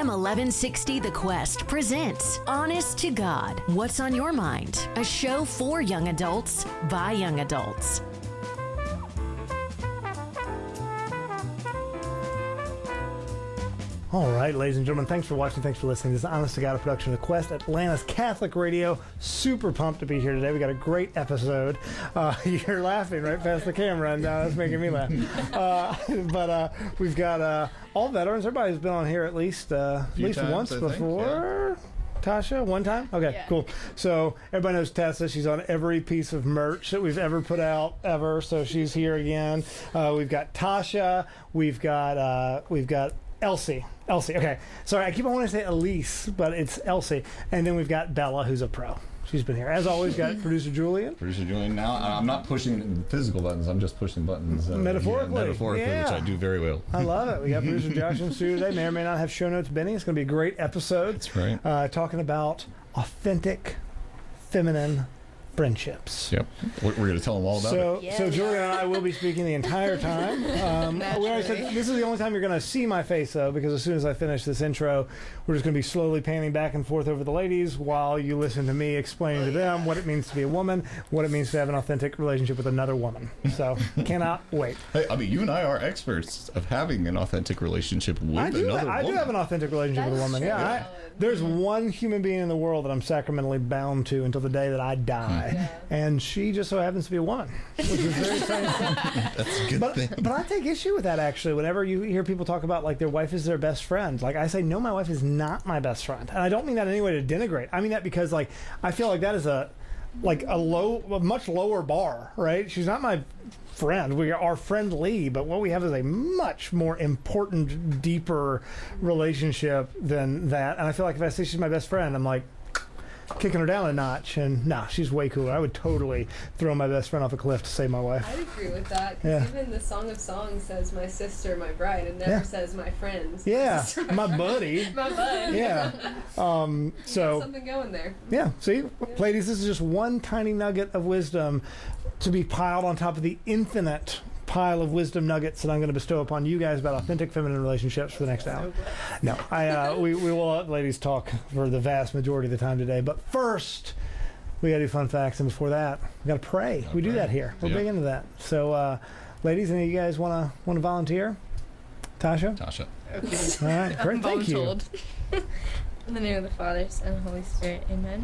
AM 1160 The Quest presents Honest to God, What's on Your Mind? A show for young adults by young adults. All right, ladies and gentlemen, thanks for watching. Thanks for listening. This is Honest to God, a production of The Quest, Atlanta's Catholic Radio. Super pumped to be here today. We got a great episode. You're laughing right past the camera, and that's making me laugh. But we've got all veterans. Everybody's been on here at least once before. Tasha, one time? Okay, yeah. Cool. So everybody knows Tessa. She's on every piece of merch that we've ever put out, ever. So she's here again. We've got Tasha. We've got Elsie. Okay. Sorry, I keep on wanting to say Elise, but it's Elsie. And then we've got Bella, who's a pro. She's been here. As always, got producer Julian. Now, I'm not pushing physical buttons. I'm just pushing buttons. Metaphorically, yeah. Which I do very well. I love it. We got producer Josh in studio today. May or may not have show notes. Benny, it's going to be a great episode. That's right. Talking about authentic feminine friendships. Yep. We're going to tell them all about it. So Julian and I will be speaking the entire time. We already said this is the only time you're going to see my face, though, because as soon as I finish this intro, we're just going to be slowly panning back and forth over the ladies while you listen to me explaining to them what it means to be a woman, what it means to have an authentic relationship with another woman. So, cannot wait. Hey, I mean, you and I are experts of having an authentic relationship with another woman. I do have an authentic relationship with a woman. Yeah. There's one human being in the world that I'm sacramentally bound to until the day that I die. Yeah. And she just so happens to be a woman, which is very exciting. That's a good thing. But I take issue with that, actually. Whenever you hear people talk about, like, their wife is their best friend, like, I say, no, my wife is not my best friend. And I don't mean that in any way to denigrate. I mean that because, like, I feel like that is a much lower bar, right? She's not my friend. We are friendly, but what we have is a much more important, deeper relationship than that. And I feel like if I say she's my best friend, I'm like kicking her down a notch, and no, she's way cooler. I would totally throw my best friend off a cliff to save my wife. I'd agree with that, because even the Song of Songs says my sister, my bride. It never says my friends. Yeah, my buddy. My bud. Yeah. So something going there. Yeah, see? Ladies, this is just one tiny nugget of wisdom to be piled on top of the infinite pile of wisdom nuggets that I'm going to bestow upon you guys about authentic feminine relationships for the next hour. No, we will let ladies talk for the vast majority of the time today. But first, we got to do fun facts, and before that, we got to pray. We do that here. We're big into that. So, ladies, any of you guys want to volunteer? Tasha. Okay. All right, great. Thank you. In the name of the Father, Son, and Holy Spirit. Amen.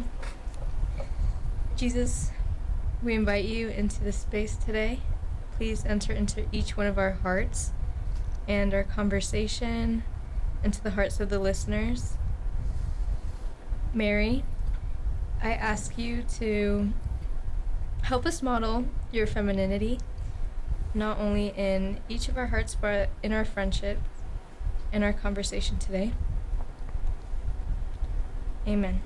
Jesus, we invite you into this space today. Please enter into each one of our hearts and our conversation, into the hearts of the listeners. Mary, I ask you to help us model your femininity, not only in each of our hearts, but in our friendship and our conversation today. Amen.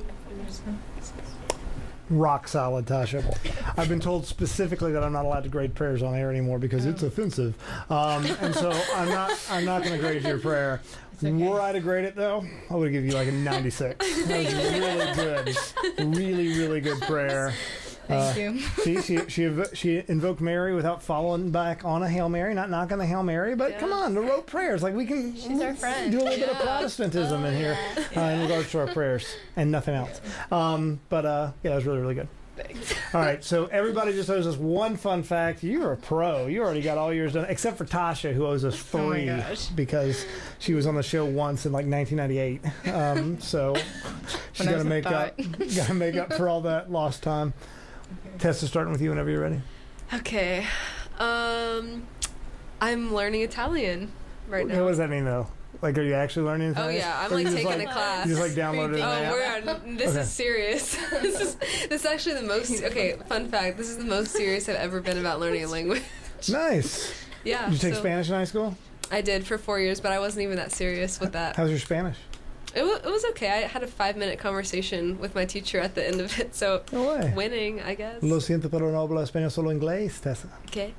Rock solid, Tasha. I've been told specifically that I'm not allowed to grade prayers on air anymore because it's offensive, and so I'm not going to grade your prayer. Okay. Were I to grade it, though, I would give you like a 96. That was really good prayer. Thank you. See, she invoked Mary without following back on a Hail Mary, not knocking the Hail Mary, but come on, the rote prayers. Like, we can She's our friend. Do a little bit of Protestantism in here in regards to our prayers and nothing else. But it was really good. Thanks. All right, so everybody just owes us one fun fact. You're a pro. You already got all yours done, except for Tasha, who owes us 3 because she was on the show once in like 1998. So she's got to make up for all that lost time. Tessa, starting with you whenever you're ready. Okay. I'm learning Italian right now. What does that mean, though? Like, are you actually learning Italian? Oh, yeah. I'm, like, taking a class. You just, like, downloaded an app? This is serious. This is actually the most... Okay, fun fact. This is the most serious I've ever been about learning a language. Nice. Yeah. Did you take Spanish in high school? I did for 4 years, but I wasn't even that serious with that. How's your Spanish? It was okay. I had a 5-minute conversation with my teacher at the end of it, so winning, I guess. Lo siento, pero no hablo español, solo inglés, Tessa. Okay.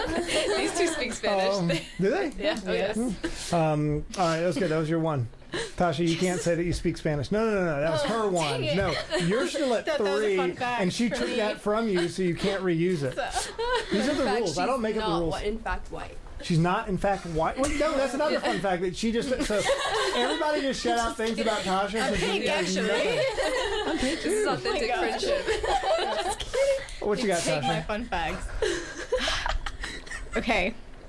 These two speak Spanish. Do they? Yeah. Yes. All right, that's good. That was your one. Tasha, you can't say that you speak Spanish. No. That was her one. it. No, you're still at That was a 3, fun fact and she for took me. that from you, so you can't reuse it. These are the rules. I don't make up the rules. In fact, white. She's not, in fact, white. Well, no, that's another fun fact that she just. So everybody just shout out things about Tasha. I'm so she pink, has actually. nothing. I'm pink This is too. authentic God. friendship. What you got, Take my Tasha? fun facts. Okay.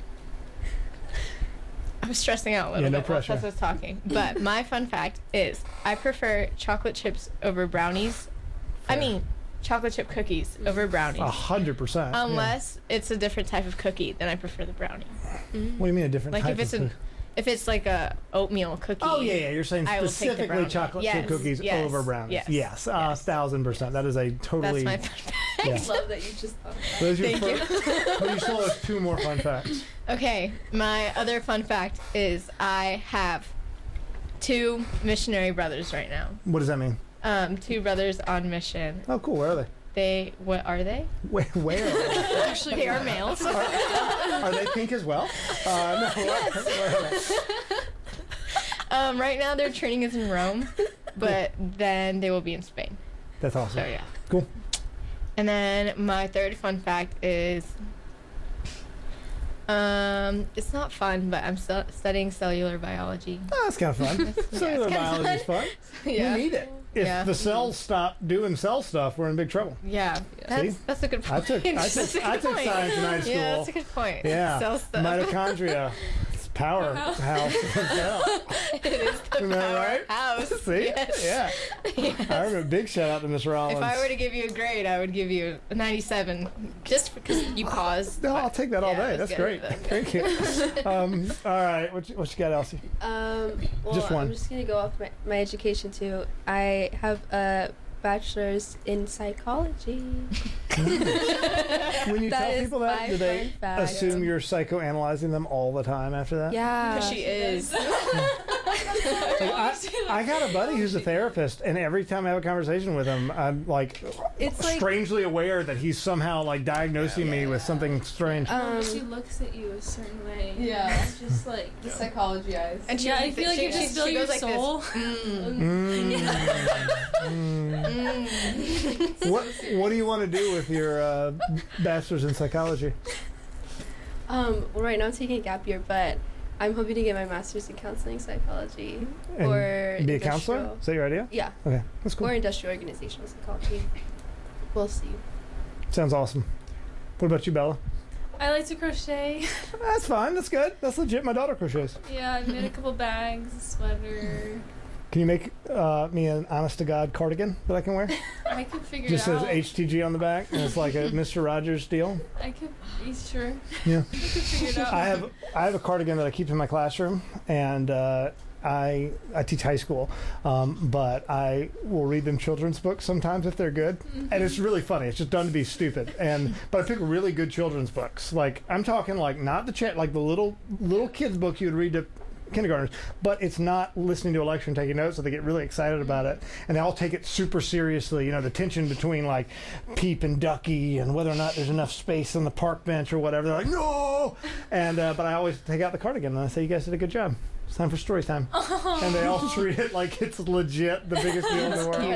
I was stressing out a little Yeah, no bit while pressure. Tessa was talking. But my fun fact is I prefer chocolate chips over brownies. I mean, chocolate chip cookies over brownies. 100%. yeah. Unless it's a different type of cookie, then I prefer the brownie. What do you mean a different Like type if it's of an, if it's like a oatmeal cookie. Oh yeah, you're saying I will take the specifically brownie. chocolate chip Yes, cookies yes, over brownies. yes, Yes, yes. 1,000%. That is a totally. That's my fun fact. Yeah. I love that you just thought of that. Those are your Thank first, but you still have 2 more fun facts. Okay, my other fun fact is I have 2 missionary brothers right now. What does that mean? 2 brothers on mission. Oh, cool. Where are they? What are they? Where are they? Actually, They are males. Are they pink as well? No. Where are they? Right now their training is in Rome, but then they will be in Spain. That's awesome. So yeah. Cool. And then my third fun fact is, it's not fun, but I'm studying cellular biology. Oh, that's kind of fun. Cellular it's kinda biology is fun. Yeah. We need it. If Yeah. the cells stop doing cell stuff, we're in big trouble. Yeah, See? that's a good I point. took That's a good science in high school. Yeah, that's a good point. Yeah. Cell stuff. Mitochondria. It's powerhouse. Cell. It is the Isn't that right? powerhouse. See? Yes. Yeah. I remember. Big shout out to Miss Rollins. If I were to give you a grade, I would give you a 97, just because you paused. No, I'll take that all Yeah, day. that's That's great. good. Thank you. All right. What you got, Elsie? Well, Just one. I'm just gonna go off my education too. I have a bachelor's in psychology. When you That tell is people that, my do they fun fact. assume you're psychoanalyzing them all the time after that? Yeah. She is. Like, I got a buddy who's a therapist, and every time I have a conversation with him, I'm like It's like strangely aware that he's somehow like diagnosing me with something strange. She looks at you a certain way. Yeah. It's just like the psychology eyes. And she, yeah, I feel like you just feel your goes like this. soul. What do you want to do with your bachelor's in psychology? Well, right now I'm taking a gap year, but I'm hoping to get my master's in counseling psychology And or be a counselor? industrial- Is that your idea? Yeah, Okay, that's cool. or industrial organizational psychology. We'll see. Sounds awesome. What about you, Bella? I like to crochet. That's fine. That's good. That's legit. My daughter crochets. Yeah, I made a couple bags, a sweater. Can you make me an honest to God cardigan that I can wear? I could figure Just it says out. HTG on the back, and it's like a Mr. Rogers deal. I could be sure. Yeah. I could figure it out. I have a cardigan that I keep in my classroom, and I teach high school, but I will read them children's books sometimes if they're good, and it's really funny. It's just done to be stupid, but I pick really good children's books. Like I'm talking like not the like the little kids book you would read to kindergartners, but it's not listening to a lecture and taking notes, so they get really excited about it, and they all take it super seriously. You know, the tension between like Peep and Ducky and whether or not there's enough space on the park bench or whatever. They're like, no, and but I always take out the cardigan and I say, you guys did a good job. It's time for story time. And they all treat it like it's legit the biggest deal in the world.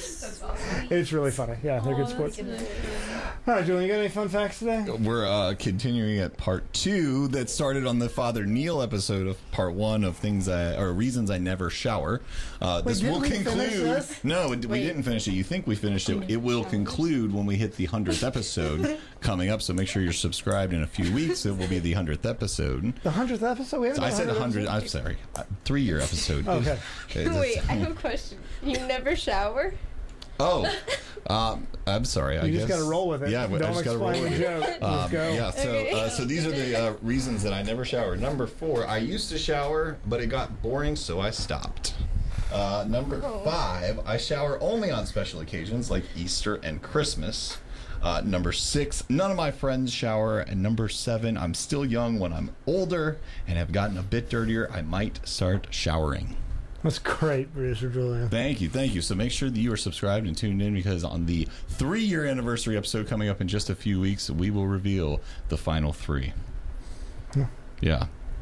It's really funny. Yeah, they're good sports. All right, Julian, you got any fun facts today? We're continuing at part 2 that started on the Father Neil episode of part 1 of reasons I never shower. This didn't will we finish conclude. this? No, we didn't finish it. You think we finished it? It will conclude when we hit the 100th episode coming up. So make sure you're subscribed in a few weeks. It will be the 100th episode. The 100th episode? We haven't I done said 100 100. I'm sorry, 3-year episode. Okay. Wait, I have a question. You never shower? Oh, I'm sorry. I You guess just got to roll with it. Yeah, I Don't just got to roll explain with the it. joke. Let's go. Yeah, so Okay. so these are the reasons that I never shower. Number 4, I used to shower, but it got boring, so I stopped. Number 5, I shower only on special occasions like Easter and Christmas. Number 6, none of my friends shower. And number 7, I'm still young. When I'm older and have gotten a bit dirtier, I might start showering. That's great, producer Julian. Thank you. So make sure that you are subscribed and tuned in, because on the 3-year anniversary episode coming up in just a few weeks, we will reveal the final 3. Yeah.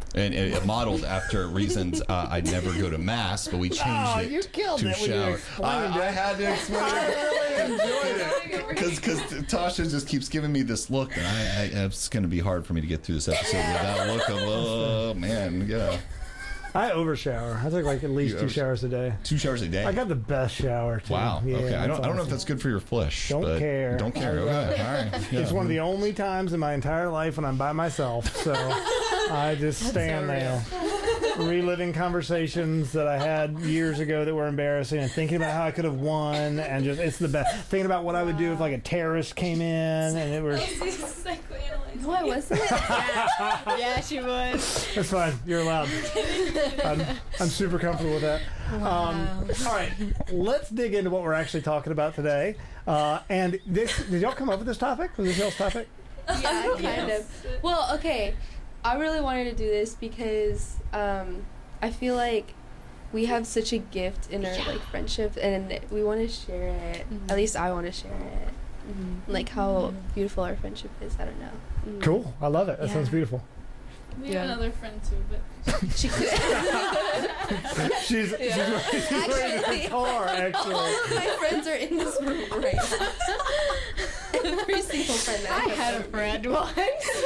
And it modeled afafter reasons I never go to mass, but we changed it you killed to it when you shower. explained I it. had to explain it. Enjoyed it. Because Tasha just keeps giving me this look, and it's going to be hard for me to get through this episode with that look of, oh, man, yeah. I overshower. I take like at least 2 showers a day. 2 showers a day? I got the best shower, too. Wow. Yeah, okay. I don't know if awesome. that's good for your flesh. Don't but care. Don't care. Okay. All right. Yeah. It's one of the only times in my entire life when I'm by myself, so I just stand there, reliving conversations that I had years ago that were embarrassing, and thinking about how I could have won, and just it's the best. Thinking about what I would do if like a terrorist came in, and it was. No, I wasn't. Yeah, she was. It's fine. You're allowed. I'm super comfortable with that. All right, let's dig into what we're actually talking about today. And this, did y'all come up with this topic? Was this y'all's topic? Yeah, kind of. Well, okay. I really wanted to do this because I feel like we have such a gift in our like friendship, and we want to share it. Mm-hmm. At least I want to share it. Mm-hmm. Like how beautiful our friendship is. I don't know. Cool. I love it. That sounds beautiful. We have another friend too, but She could. She's ready to car, actually. All of my friends are in this room right now. Every single friend that I had a friend once.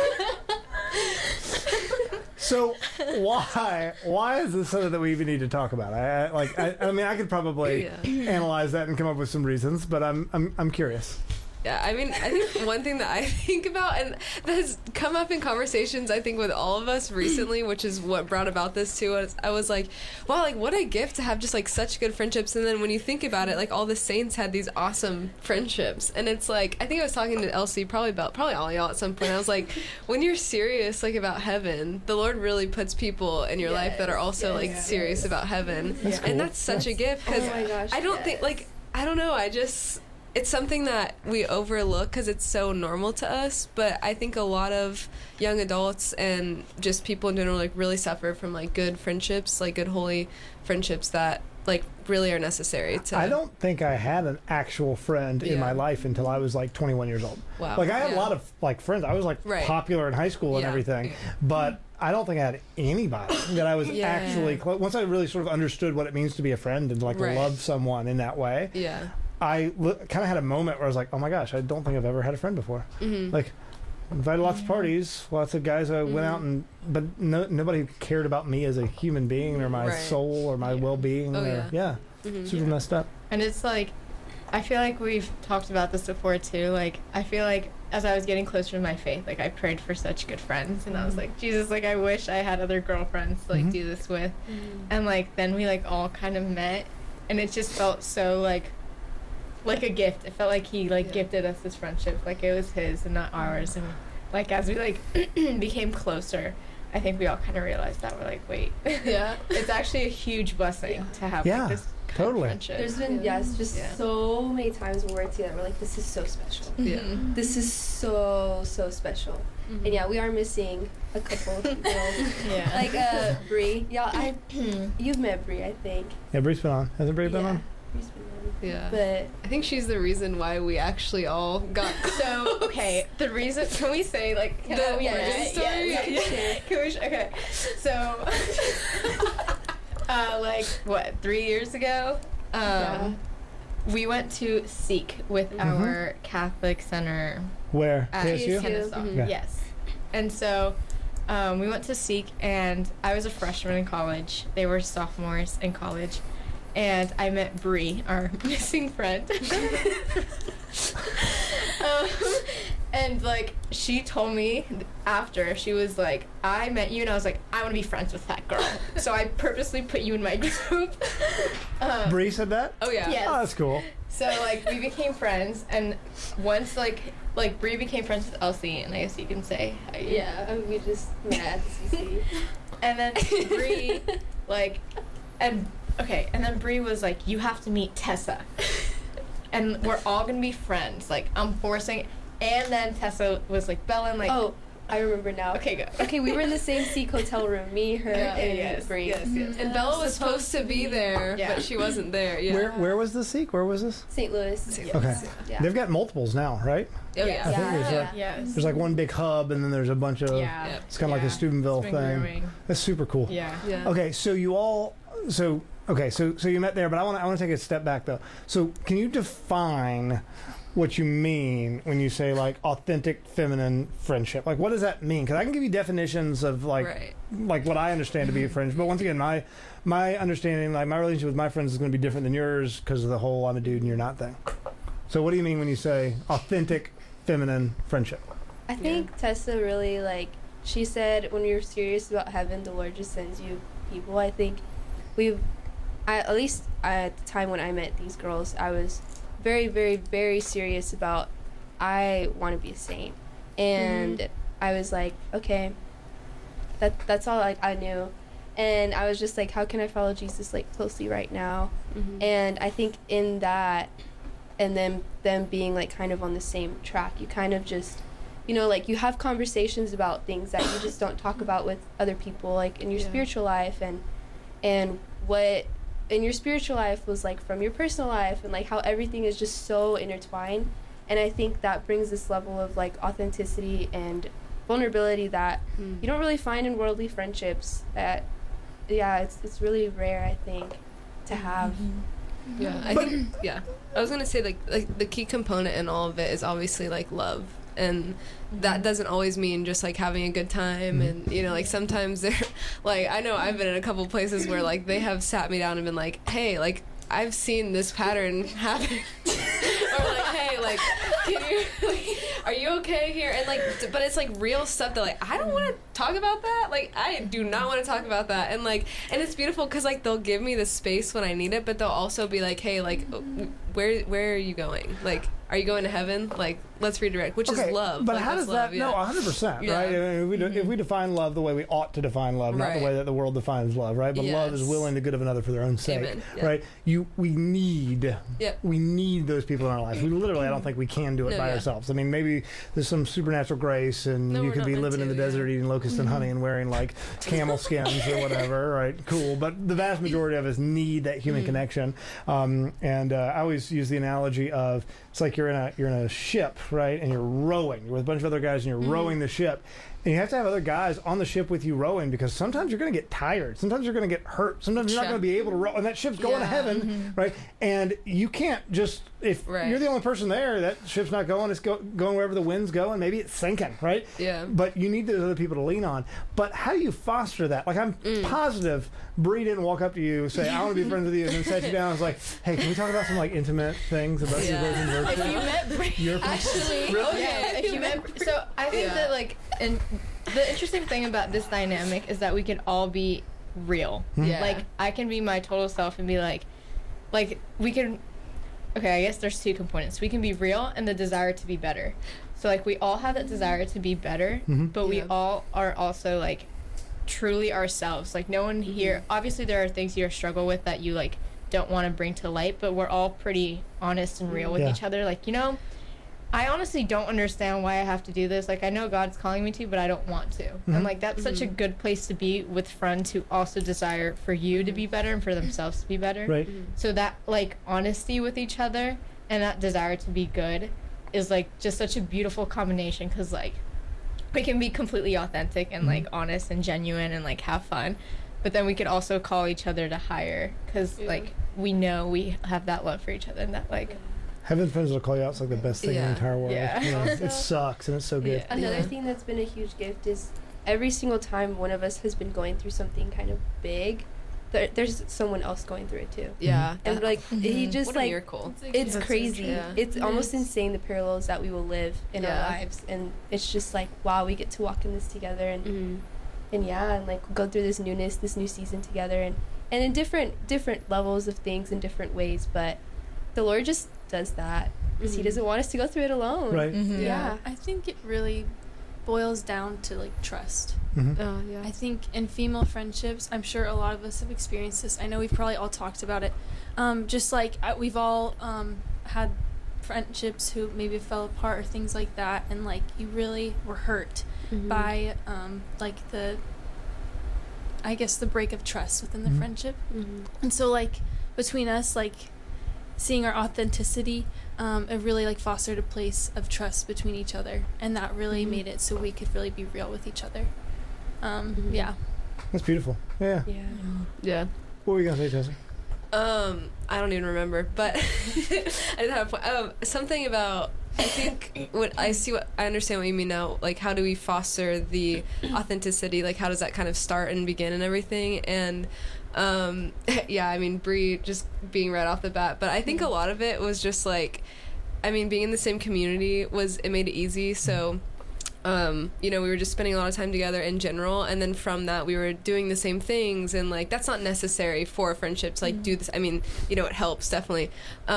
So why is this something that we even need to talk about? I mean I could probably analyze that and come up with some reasons, but I'm curious. Yeah, I mean, I think one thing that I think about, and that has come up in conversations, I think, with all of us recently, which is what brought about this too, is I was like, wow, like, what a gift to have just, like, such good friendships. And then when you think about it, like, all the saints had these awesome friendships. And it's like, I think I was talking to Elsie, probably all y'all at some point. I was like, when you're serious, like, about heaven, the Lord really puts people in your life that are also, like, serious about heaven. That's cool. And that's such a gift, because Oh my gosh, I don't think, like, I don't know, it's something that we overlook because it's so normal to us, but I think a lot of young adults and just people in general like really suffer from like good friendships, like good holy friendships that like really are necessary to. I don't think I had an actual friend in my life until I was like 21 years old. Wow. Like I had a lot of like friends. I was like popular in high school and everything, but I don't think I had anybody that I was actually close. Once I really sort of understood what it means to be a friend and like love someone in that way. Yeah. I kind of had a moment where I was like, oh my gosh, I don't think I've ever had a friend before. Mm-hmm. Like, invited lots of parties, lots of guys I went out and, but nobody cared about me as a human being or my soul or my well-being. Super messed up. And it's like, I feel like we've talked about this before too. Like, I feel like as I was getting closer to my faith, like I prayed for such good friends, and I was like, Jesus, like I wish I had other girlfriends to like do this with. And like then we like all kind of met, and it just felt so like a gift. It felt like he like gifted us this friendship, like it was his and not ours. And like as we like became closer, I think we all kind of realized that we're like, wait, it's actually a huge blessing to have like this kind of friendship. There's been so many times when we're together, we're like, this is so special. This is so special. And we are missing a couple of people. Like Bree. You've met Bree, I think. Yeah, Bree's been on. Hasn't Bree been on? Bree's been on. Yeah. But I think she's the reason why we actually all got so okay. The reason, can we say like the origin story? Can we? Okay. So, like what? 3 years ago, we went to Seek with our Catholic Center. Where? At KSU? Kennesaw. Yes. And so we went to Seek, and I was a freshman in college. They were sophomores in college. And I met Bree, our missing friend. And like she told me after, she was like, I met you and I was like, I want to be friends with that girl. So I purposely put you in my group. Bree said that? Oh yeah. Yes. Oh, that's cool. So like we became friends, and once like Bree became friends with Elsie, and I guess you can say we just met at the CC. And then Bree and then Bree was like, you have to meet Tessa. And we're all going to be friends. Like, I'm forcing. And then Tessa was like, Bellen, like, I remember now. Okay, go. Okay, we were in the same Seek hotel room. Me, her, and Bree. Yes. And Bella was supposed to be there, but she wasn't there. Yeah. Where was the Seek? Where was this? St. Louis. Okay. Yeah. They've got multiples now, right? Oh, yeah. I think there's like one big hub, and then there's a bunch of. Yeah. It's kind of like a Steubenville It's been thing. growing. That's super cool. Yeah. Okay, so you all, so you met there, but I want to take a step back though. So can you define what you mean when you say like authentic feminine friendship? Like, what does that mean? Because I can give you definitions of like what I understand to be a friendship, but once again, my understanding, like my relationship with my friends is going to be different than yours because of the whole "I'm a dude and you're not" thing. So what do you mean when you say authentic feminine friendship? I think Tessa really, like, she said when you're serious about heaven, the Lord just sends you people. I think at least at the time when I met these girls, I was very, very, very serious about I want to be a saint. And I was like, okay, that's all I knew. And I was just like, how can I follow Jesus like closely right now? And I think in that, and then them being like kind of on the same track, you kind of just, you know, like you have conversations about things that you just don't talk about with other people, like in your spiritual life, and what in your spiritual life was like from your personal life, and like how everything is just so intertwined. And I think that brings this level of like authenticity and vulnerability that you don't really find in worldly friendships. That it's really rare, I think, to have. Yeah, I think, I was gonna say like the key component in all of it is obviously like love, and that doesn't always mean just like having a good time. And you know, like sometimes they're like, I know I've been in a couple places where like they have sat me down and been like, hey, like I've seen this pattern happen, or like, hey, like, can you, like, are you okay here? And like, but it's like real stuff that like I don't want to talk about that. Like I do not want to talk about that. And like, and it's beautiful because like they'll give me the space when I need it, but they'll also be like, hey, like, where are you going? Like, are you going to heaven? Like, let's redirect, which is love. But like, how does that? No, 100%. Yeah. Right? I mean, if we define love the way we ought to define love, not the way that the world defines love, right? But love is willing the good of another for their own sake, Amen. right? We need those people in our life. We literally, I don't think we can do it by ourselves. I mean, maybe there's some supernatural grace, and you could be living in the desert eating locusts and honey and wearing like camel skins or whatever, right? Cool. But the vast majority of us need that human connection. And I always use the analogy of it's like you're in a ship, right? And you're rowing. You're with a bunch of other guys, and you're rowing the ship. And you have to have other guys on the ship with you rowing, because sometimes you're going to get tired. Sometimes you're going to get hurt. Sometimes you're not going to be able to row. And that ship's going to heaven, right? And you can't just, if you're the only person there, that ship's not going. It's going wherever the wind's going. Maybe it's sinking, right? Yeah. But you need those other people to lean on. But how do you foster that? Like, I'm positive Bree didn't walk up to you, say, I want to be friends with you, and then sat you down and was like, hey, can we talk about some like intimate things about your virgin virtue? If you met Bree, Actually, if you met, so I think that like, and the interesting thing about this dynamic is that we can all be real. Yeah. Like I can be my total self and be like we can. Okay, I guess there's two components. We can be real and the desire to be better. So like we all have that desire to be better, but we all are also like truly ourselves. Like no one here. Obviously, there are things you struggle with that you like don't want to bring to light, but we're all pretty honest and real with each other. Like, you know, I honestly don't understand why I have to do this. Like, I know God's calling me to, but I don't want to. And like that's such a good place to be with friends who also desire for you to be better and for themselves to be better. Right. So that like honesty with each other and that desire to be good is like just such a beautiful combination, because like we can be completely authentic and like honest and genuine and like have fun, but then we could also call each other to higher, because like we know we have that love for each other, and that like having friends that'll call you out is like the best thing in the entire world. Yeah. You know, it sucks and it's so good. Another thing that's been a huge gift is every single time one of us has been going through something kind of big, there's someone else going through it too. Yeah. And like he just what a like miracle. it's crazy. Yeah. It's almost insane, the parallels that we will live in our lives, and it's just like, wow, we get to walk in this together, and and like go through this newness, this new season together, and in different levels of things in different ways. But the Lord just does that because He doesn't want us to go through it alone. Right. Yeah. I think it really boils down to like trust. I think in female friendships, I'm sure a lot of us have experienced this. I know we've probably all talked about it. Just like we've all had friendships who maybe fell apart or things like that, and like you really were hurt, by like the break of trust within the friendship. And so like between us, like seeing our authenticity, it really like fostered a place of trust between each other, and that really made it so we could really be real with each other. Yeah, that's beautiful. Yeah. What were you gonna say, Tessa? I don't even remember, but I did have a point. Something about, I think when I understand what you mean now, like how do we foster the authenticity, like how does that kind of start and begin and everything, and yeah, I mean, Bree just being right off the bat, but I think a lot of it was just like, I mean, being in the same community it made it easy, so you know, we were just spending a lot of time together in general, and then from that we were doing the same things, and like that's not necessary for a friendship to like do this. I mean, you know, it helps definitely,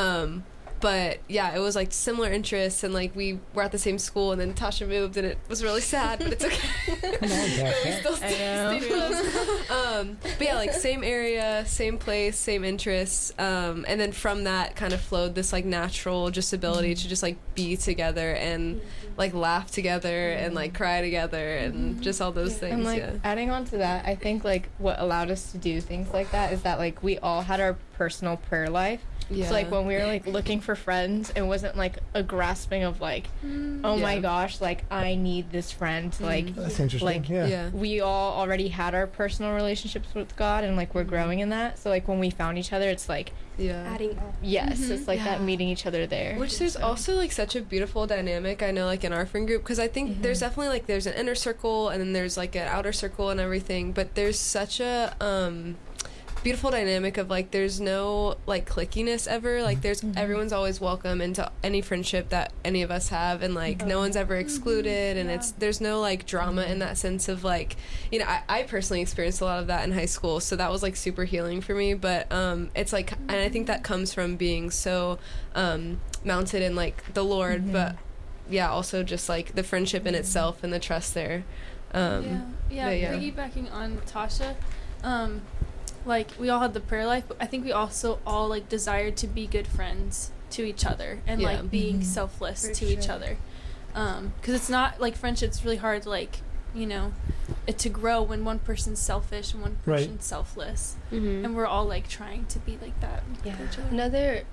but yeah, it was like similar interests, and like we were at the same school, and then Tasha moved, and it was really sad, but it's okay. Come on, we still stay close. But yeah, like same area, same place, same interests, and then from that kind of flowed this like natural just ability to just like be together and like laugh together and like cry together and just all those things. And like adding on to that, I think like what allowed us to do things like that is that like we all had our personal prayer life. Yeah. So like when we were like looking for friends, it wasn't like a grasping of like, oh my gosh, like I need this friend. Like that's interesting. Like we all already had our personal relationships with God, and like we're growing in that. So like when we found each other, it's like adding up. Yes, it's like that meeting each other there. Which there's also like such a beautiful dynamic, I know, like in our friend group, because I think there's definitely like there's an inner circle and then there's like an outer circle and everything, but there's such a beautiful dynamic of like there's no like clickiness ever, like there's everyone's always welcome into any friendship that any of us have, and like no one's ever excluded, and there's no like drama in that sense of like, you know, I personally experienced a lot of that in high school, so that was like super healing for me, but it's like, and I think that comes from being so mounted in like the Lord, but yeah, also just like the friendship in itself and the trust there. Piggybacking on Tasha, like we all had the prayer life, but I think we also all like desired to be good friends to each other and like being selfless to each other, because it's not like friendship's really hard, like, you know, to grow when one person's selfish and one person's selfless, and we're all like trying to be like that with each other.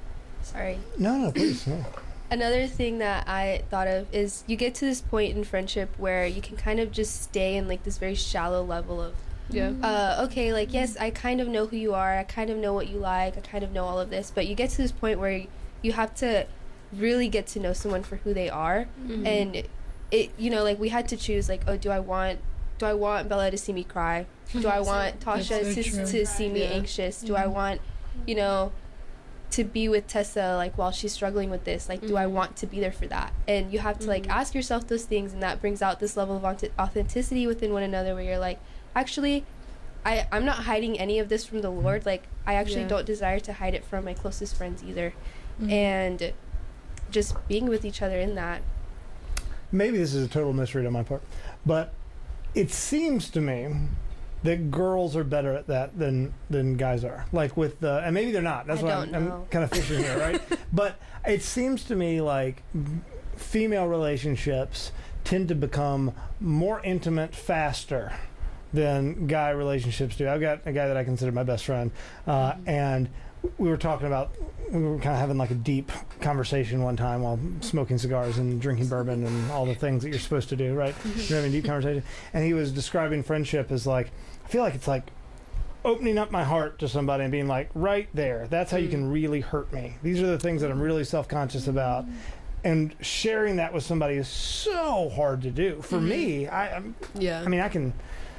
No, please. No. Another thing that I thought of is you get to this point in friendship where you can kind of just stay in like this very shallow level of okay, like, yes, I kind of know who you are, I kind of know what you like, I kind of know all of this, but you get to this point where you have to really get to know someone for who they are, and it, you know, like, we had to choose, like, oh, do I want Bella to see me cry? Do I want Tasha to see me anxious? Do I want, you know, to be with Tessa, like, while she's struggling with this? Like, do I want to be there for that? And you have to, like, ask yourself those things, and that brings out this level of authenticity within one another where you're like, actually, I'm not hiding any of this from the Lord. Like, I actually don't desire to hide it from my closest friends either. And just being with each other in that. Maybe this is a total misread on my part, but it seems to me that girls are better at that than guys are. Like with the, and maybe they're not. That's why I'm kind of fishing here, right? But it seems to me like female relationships tend to become more intimate faster than guy relationships do. I've got a guy that I consider my best friend, and we were talking about, we were kind of having like a deep conversation one time while smoking cigars and drinking bourbon and all the things that you're supposed to do, right? You're having a deep conversation, and he was describing friendship as like, I feel like it's like opening up my heart to somebody and being like, right there, that's how you can really hurt me. These are the things that I'm really self-conscious about. And sharing that with somebody is so hard to do. For me, I mean, I can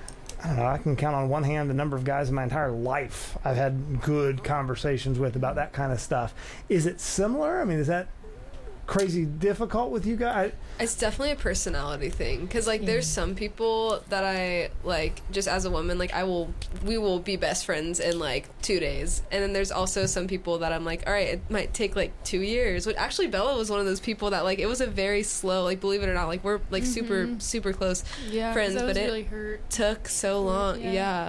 count on one hand the number of guys in my entire life I've had good conversations with about that kind of stuff. Is it similar? I mean, is that crazy difficult with you guys? It's definitely a personality thing, because like there's some people that I like, just as a woman, like we will be best friends in like 2 days, and then there's also some people that I'm like, all right, it might take like 2 years. Which actually Bella was one of those people that like it was a very slow, like, believe it or not, like we're like super close friends, but it really took so long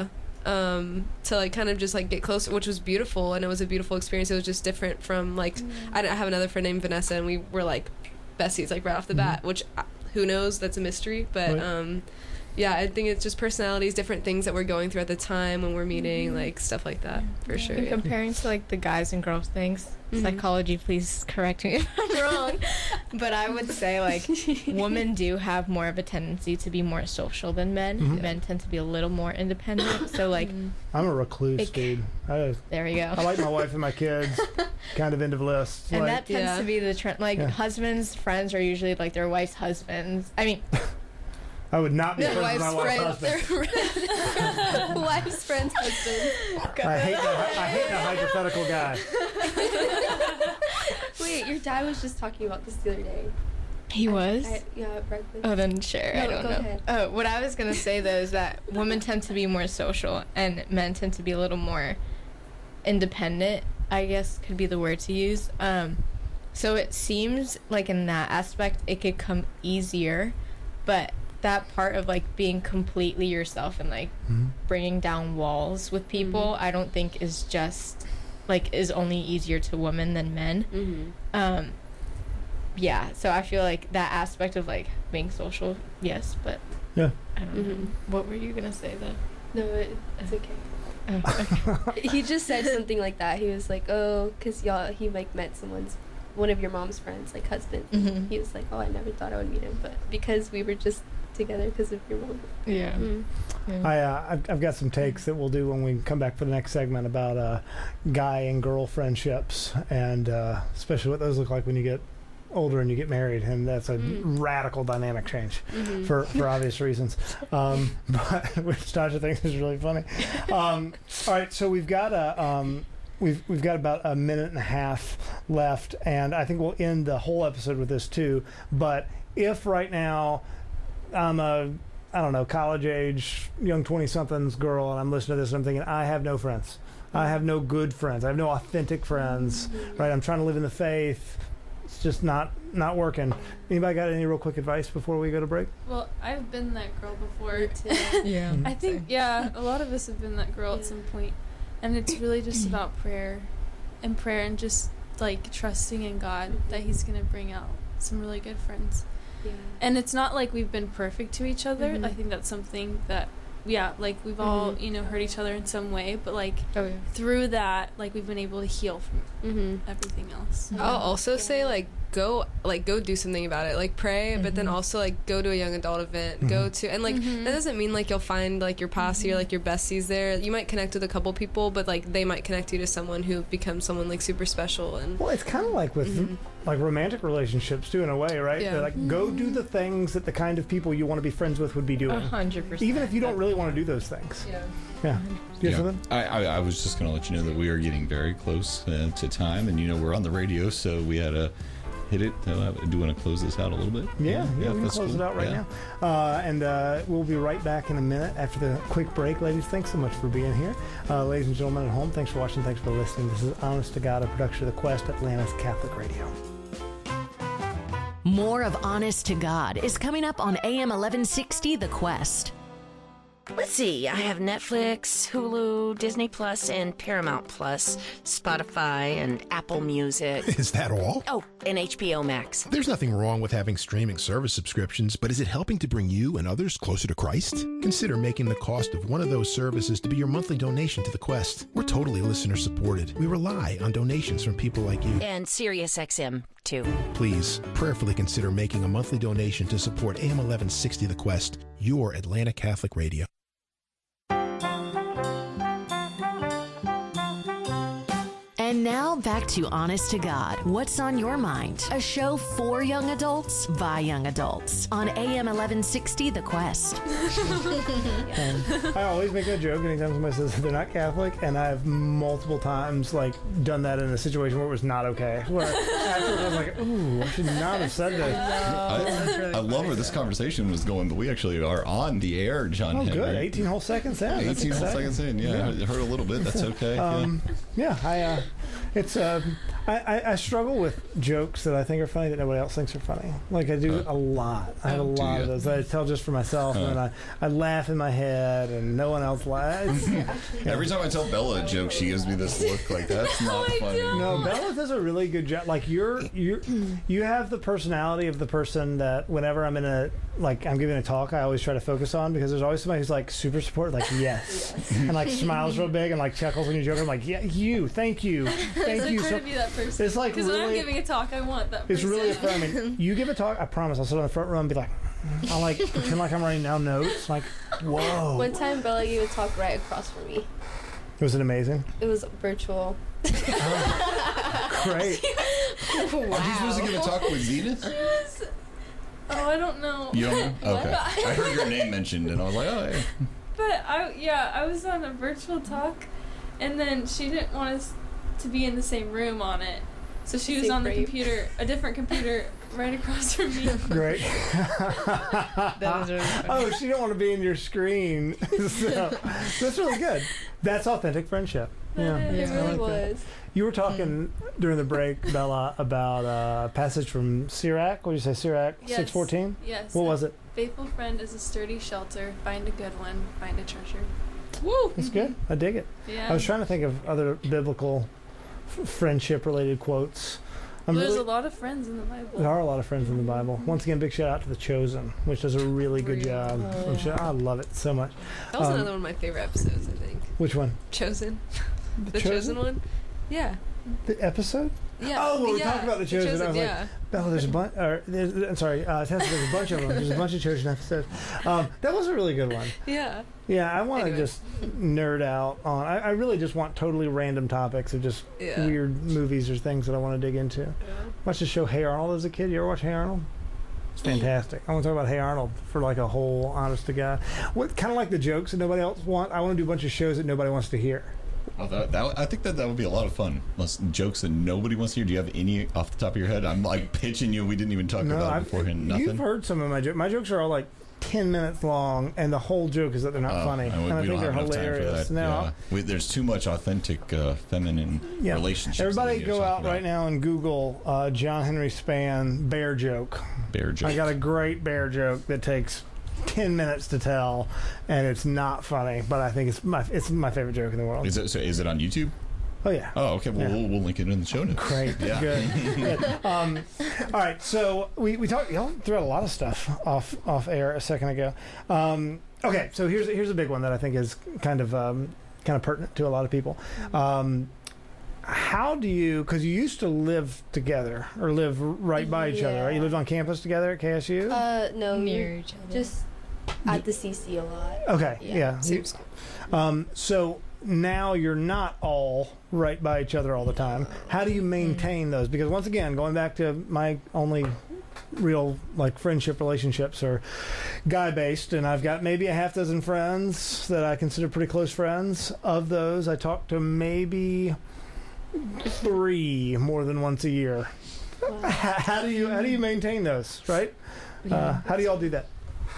to like kind of just like get closer, which was beautiful, and it was a beautiful experience. It was just different from like I have another friend named Vanessa, and we were like besties like right off the bat, which who knows? That's a mystery. But yeah, I think it's just personalities, different things that we're going through at the time when we're meeting, like stuff like that, for sure. And comparing to like the guys and girls things, psychology, please correct me if I'm wrong, but I would say like women do have more of a tendency to be more social than men. Men tend to be a little more independent. So like, I'm a recluse, dude. There we go. I like my wife and my kids. Kind of end of list. And like, that tends to be the trend. Like husbands, friends are usually like their wife's husbands. I mean. I would not be friends with my wife's husband. Wife's friend's husband. I hate that hypothetical guy. Wait, your dad was just talking about this the other day. He was? Yeah, at breakfast. Oh, then share. No, I don't go know. ahead. Oh, what I was going to say, though, is that women tend to be more social and men tend to be a little more independent, I guess could be the word to use. So it seems like in that aspect, it could come easier, but that part of like being completely yourself and like bringing down walls with people, I don't think is just like is only easier to women than men. Yeah, so I feel like that aspect of like being social, yes, but I don't know. What were you gonna say though? No, it's okay. Oh, okay. He just said something like that. He was like, oh, because he like met one of your mom's friends, like husband. He was like, oh, I never thought I would meet him, but because we were just together because of your mom. Yeah. I've got some takes that we'll do when we come back for the next segment about guy and girl friendships, and especially what those look like when you get older and you get married, and that's a radical dynamic change for obvious reasons. But which Tasha thinks is really funny. All right, so we've got we've got about a minute and a half left, and I think we'll end the whole episode with this too. But if right now I'm I don't know, college age, young 20-somethings girl, and I'm listening to this and I'm thinking, I have no friends. I have no good friends. I have no authentic friends, right? I'm trying to live in the faith. It's just not working. Anybody got any real quick advice before we go to break? Well, I've been that girl before. Yeah. I think, a lot of us have been that girl at some point. And it's really just about prayer and just like trusting in God that He's going to bring out some really good friends. Yeah. And it's not like we've been perfect to each other. I think that's something that, like we've all, hurt each other in some way, but like through that, like we've been able to heal from everything else. I'll also say go do something about it, like pray, but then also like go to a young adult event, go to, and like that doesn't mean like you'll find like your posse or like your besties there. You might connect with a couple people, but like they might connect you to someone who becomes someone like super special. And well, it's kind of like with like romantic relationships too, in a way, right? Yeah. They're like, go do the things that the kind of people you want to be friends with would be doing. 100%. Even if you don't really want to do those things. Yeah. Do you have something? I was just going to let you know that we are getting very close to time, and we're on the radio, so we had to hit it. Do you want to close this out a little bit? Yeah, we can close it out right now. And we'll be right back in a minute after the quick break. Ladies, thanks so much for being here. Ladies and gentlemen at home, thanks for watching. Thanks for listening. This is Honest to God, a production of The Quest, Atlanta's Catholic Radio. More of Honest to God is coming up on AM 1160, The Quest. Let's see, I have Netflix, Hulu, Disney Plus, and Paramount Plus, Spotify, and Apple Music. Is that all? Oh, and HBO Max. There's nothing wrong with having streaming service subscriptions, but is it helping to bring you and others closer to Christ? Consider making the cost of one of those services to be your monthly donation to the Quest. We're totally listener-supported. We rely on donations from people like you. And SiriusXM, too. Please, prayerfully consider making a monthly donation to support AM 1160 The Quest, your Atlanta Catholic Radio. And now back to Honest to God, What's on Your Mind? A show for young adults by young adults on AM 1160 The Quest. And I always make that joke anytime somebody says they're not Catholic, and I've multiple times like done that in a situation where it was not okay. Where afterwards I was like, ooh, I should not have said that. I love where this conversation was going, but we actually are on the air, John Henry. Good. 18 whole seconds in. 18 whole seconds in, I heard a little bit. That's okay. It's I struggle with jokes that I think are funny that nobody else thinks are funny. Like I do a lot. I have a lot of those that I tell just for myself, and then I laugh in my head, and no one else laughs. Every time I tell Bella a joke, she gives me this look like that's not funny. No, Bella does a really good job. Like you have the personality of the person that whenever I'm I'm giving a talk, I always try to focus on, because there's always somebody who's like super supportive, like yes. And like smiles real big and like chuckles when you joke. I'm like, yeah, thank you. I try to be that person. It's like because really, when I'm giving a talk, I want that person. It's really affirming. You give a talk, I promise, I'll sit on the front row and be like, I'll like pretend like I'm writing down notes. Like, whoa. One time Bella gave a talk right across from me. Was it amazing? It was virtual. Great. Wow. Are you supposed to give a talk with Zenith? I don't know. You don't know? Okay. I heard your name mentioned, and I was like, oh, yeah. But I was on a virtual talk, and then she didn't want us to be in the same room on it, so she was on the computer, a different computer, right across from me. Great. That was really funny. Oh, she didn't want to be in your screen. So that's really good. That's authentic friendship. Yeah, it really was. You were talking during the break, Bella, about a passage from Sirach. What did you say, Sirach 6:14? Yes. What was it? Faithful friend is a sturdy shelter. Find a good one. Find a treasure. Woo! That's good. I dig it. Yeah. I was trying to think of other biblical friendship-related quotes. There's a lot of friends in the Bible. There are a lot of friends in the Bible. Once again, big shout out to The Chosen, which does a really good job. I love it so much. That was another one of my favorite episodes, I think. Which one? Chosen. The Chosen one? Yeah. The episode? Yeah. Oh, we're talking about The Chosen. I was yeah. like, Bella, there's a bunch. I'm sorry, Tessa, there's a bunch of them. There's a bunch of Chosen episodes. That was a really good one. Yeah. Yeah, I want to just nerd out on. I really just want totally random topics of just weird movies or things that I want to dig into. Yeah. Watched the show Hey Arnold as a kid. You ever watch Hey Arnold? It's fantastic. I want to talk about Hey Arnold for like a whole honest to God. What kind of like the jokes that nobody else wants. I want to do a bunch of shows that nobody wants to hear. Oh, I think that would be a lot of fun. Jokes that nobody wants to hear. Do you have any off the top of your head? I'm like pitching you. We didn't even talk about it beforehand. Nothing. You've heard some of my jokes. My jokes are all like 10 minutes long, and the whole joke is that they're not funny. And I think they're hilarious. There's too much authentic feminine relationships. Everybody go out right now and Google John Henry Spann bear joke. Bear joke. I got a great bear joke that takes 10 minutes to tell, and it's not funny, but I think it's my favorite joke in the world. Is it on YouTube? Oh yeah. Oh, okay. Well, we'll link it in the show notes. Great. Yeah. Good. All right. So we talked. Y'all threw out a lot of stuff off air a second ago. Okay. So here's a big one that I think is kind of pertinent to a lot of people. How do you? Because you used to live together or live right by each other, right? You lived on campus together at KSU. No, near each other. Just at the CC a lot. Okay. Yeah. Same school. So now you're not all right by each other all the time. How do you maintain those? Because once again, going back to my only real like friendship relationships are guy based, and I've got maybe a half dozen friends that I consider pretty close friends. Of those, I talk to maybe 3 more than once a year. Wow. How do you maintain those, right? How do y'all do that?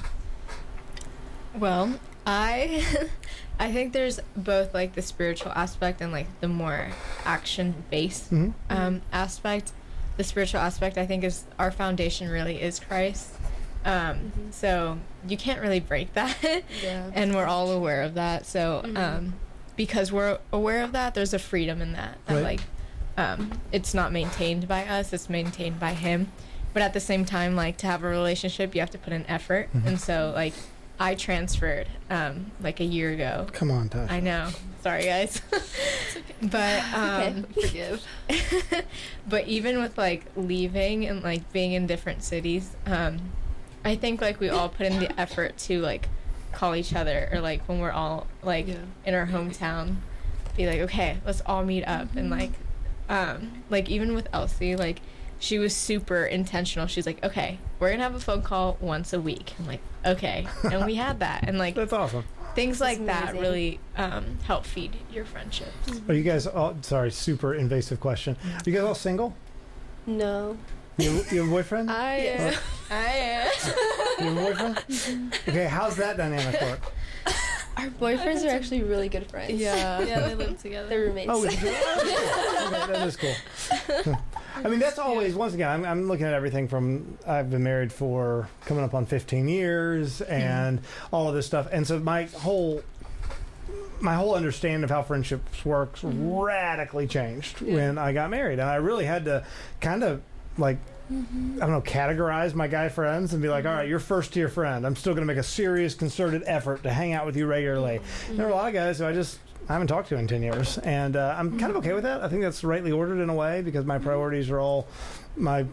Well, I think there's both like the spiritual aspect and like the more action based aspect. The spiritual aspect, I think, is our foundation really is Christ. So you can't really break that. And we're all aware of that. So because we're aware of that, there's a freedom in that. Right. Like it's not maintained by us, it's maintained by him. But at the same time, like to have a relationship, you have to put in effort. And so like I transferred like a year ago. Come on, Tasha. I know. Sorry, guys. But forgive. But even with like leaving and like being in different cities, I think like we all put in the effort to like call each other, or like when we're all like in our hometown, be like, okay, let's all meet up. And like even with Elsie, like she was super intentional. She's like, okay, we're gonna have a phone call once a week. I'm like, okay. And we had that. And like that's awesome. Things like that really help feed your friendships. Are you guys all, sorry, super invasive question. Are you guys all single? No. You have a boyfriend? I am. You have a boyfriend? Okay, how's that dynamic work? Our boyfriends are actually really good friends. Yeah, they live together. They're roommates. Oh, okay, that is cool. I mean, that's always, once again, I'm looking at everything from, I've been married for coming up on 15 years and all of this stuff. And so my whole understanding of how friendships works radically changed when I got married. And I really had to kind of like, I don't know, categorize my guy friends and be like, all right, you're first tier friend. I'm still going to make a serious, concerted effort to hang out with you regularly. There are a lot of guys who I haven't talked to in 10 years. And I'm kind of okay with that. I think that's rightly ordered in a way because my priorities are all my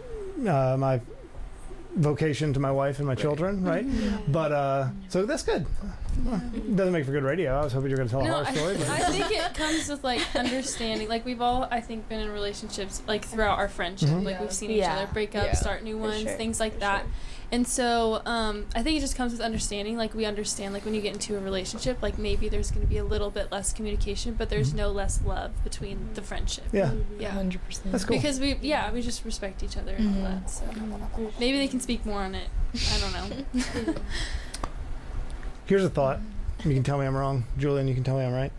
vocation to my wife and my children, right? But so that's good. It doesn't make for good radio. I was hoping you were going to tell a horror story. But. I think it comes with like understanding. Like we've all, I think, been in relationships like throughout our friendship. Like we've seen each other break up, start new ones, things like that. And so I think it just comes with understanding. Like we understand, like when you get into a relationship, like maybe there's going to be a little bit less communication, but there's no less love between the friendship. Yeah, 100%. That's cool. Because we just respect each other and all that. So maybe they can speak more on it. I don't know. Here's a thought. You can tell me I'm wrong. Julian, you can tell me I'm right.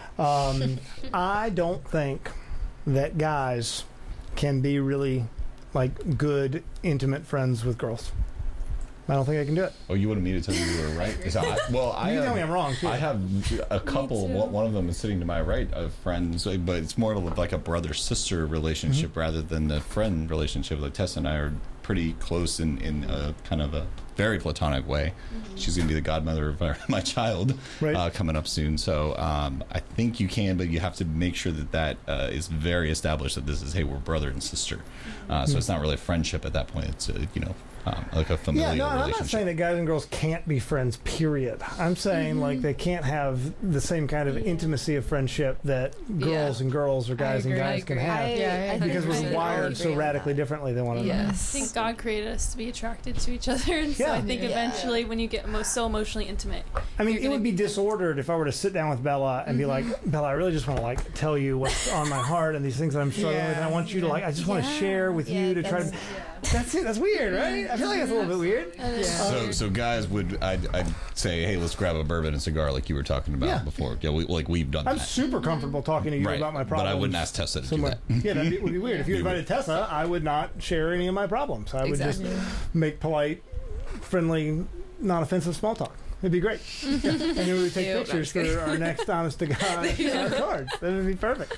I don't think that guys can be really like good, intimate friends with girls. I don't think I can do it. Oh, you wanted me to tell you were right? So you can tell me I'm wrong, too. I have a couple. One of them is sitting to my right of friends, but it's more of like a brother-sister relationship rather than the friend relationship. Like Tessa and I are pretty close in a kind of a very platonic way. She's going to be the godmother of my child coming up soon. So I think you can, but you have to make sure that is very established that this is, hey, we're brother and sister. So it's not really a friendship at that point. It's, like a familial relationship. I'm not saying that guys and girls can't be friends, period. I'm saying like they can't have the same kind of intimacy of friendship that girls and girls or guys and guys can have. Because we're wired so radically differently than one another. I think God created us to be attracted to each other, and so I think eventually when you get so emotionally intimate, I mean, it would be disordered if I were to sit down with Bella and be like, Bella, I really just want to like tell you what's on my heart and these things that I'm struggling with, and I want you to like, I just want to share with you to try to. That's it. That's weird, right? I feel like that's a little bit weird. So guys I'd say, hey, let's grab a bourbon and cigar like you were talking about before. Yeah, we've done that. I'm super comfortable talking to you about my problems. But I wouldn't ask Tessa to do that. Yeah, that would be weird. If you invited Tessa, I would not share any of my problems. I would just make polite, friendly, non-offensive small talk. It'd be great. And then we would take pictures for our next Honest to God cards. That would be perfect.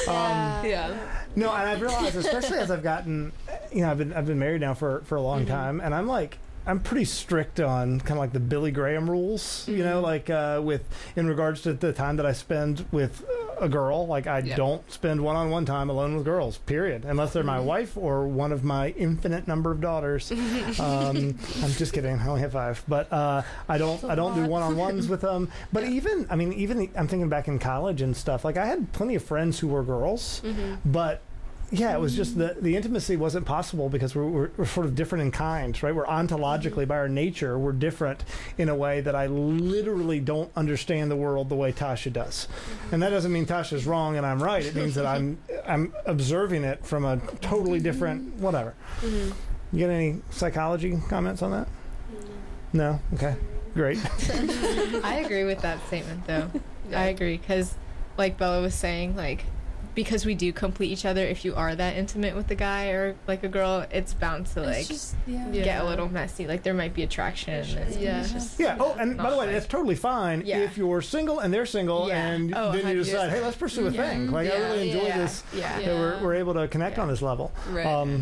No, and I've realized, especially as I've gotten, I've been married now for a long time, and I'm pretty strict on kind of like the Billy Graham rules, like in regards to the time that I spend with a girl. Like I don't spend one-on-one time alone with girls, period, unless they're my wife or one of my infinite number of daughters. I'm just kidding. I only have 5, but I don't do one-on-ones with them. But even I'm thinking back in college and stuff. Like I had plenty of friends who were girls, but. Yeah, it was just the intimacy wasn't possible because we're sort of different in kind, right? We're ontologically, by our nature, we're different in a way that I literally don't understand the world the way Tasha does. And that doesn't mean Tasha's wrong and I'm right. It means that I'm observing it from a totally different whatever. You got any psychology comments on that? No? Okay. Great. I agree with that statement, though. I agree, because like Bella was saying, like, because we do complete each other, if you are that intimate with a guy or like a girl, it's bound to like get a little messy. Like there might be attraction. Oh, and by the way, that's totally fine if you're single and they're single, and then you decide, hey, let's pursue a thing. Like I really enjoy this. That we're able to connect on this level. Right.